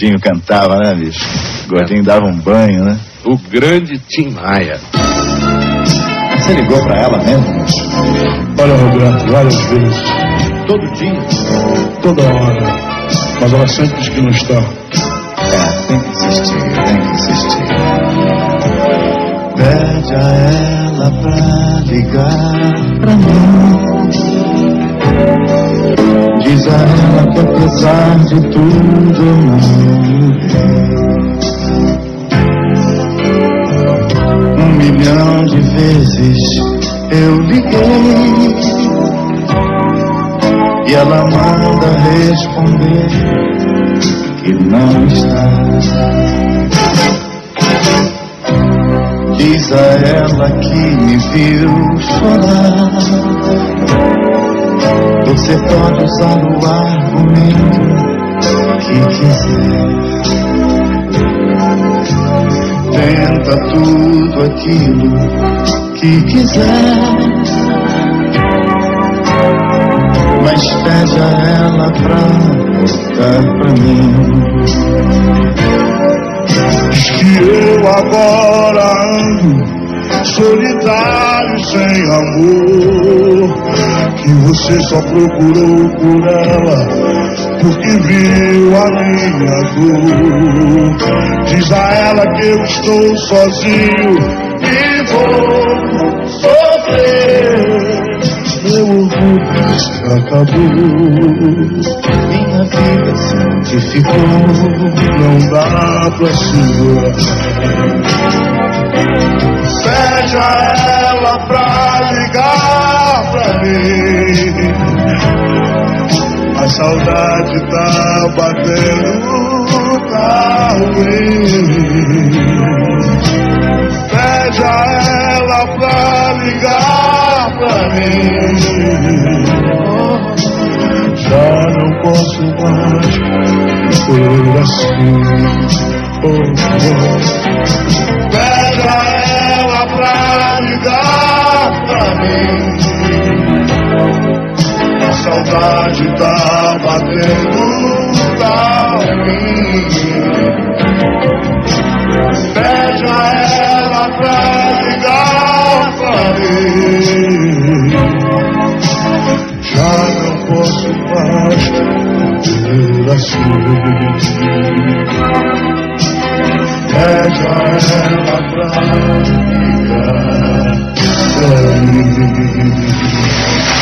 Gordinho cantava, né, bicho? Gordinho dava um banho, né? O grande Tim Maia. Você ligou pra ela mesmo? Olha, Roberto, várias vezes. Todo dia? Toda hora. Mas ela sempre diz que não está. Tem que insistir. Pede a ela pra ligar pra mim. Diz a ela que apesar de tudo eu não mudei. 1 milhão de vezes eu liguei e ela manda responder que não está. Diz a ela que me viu chorar. Você pode usar o argumento que quiser. Tenta tudo aquilo que quiser, mas pede a ela pra voltar pra mim. Diz que eu agora ando solitário, sem amor, que você só procurou por ela porque viu a minha dor. Diz a ela que eu estou sozinho e vou sofrer. Meu orgulho se acabou. Minha vida santificou. Não dá pra segurar. Pede a ela pra ligar pra mim. A saudade tá batendo, tá ruim. Pede a ela pra ligar pra mim. Já não posso mais viver assim. Pede a ela pra ligar pra mim. A saudade tá batendo, tá ruim. Pede a ela pra ligar pra mim. Já não posso mais viver assim. Pede a ela pra ligar pra mim.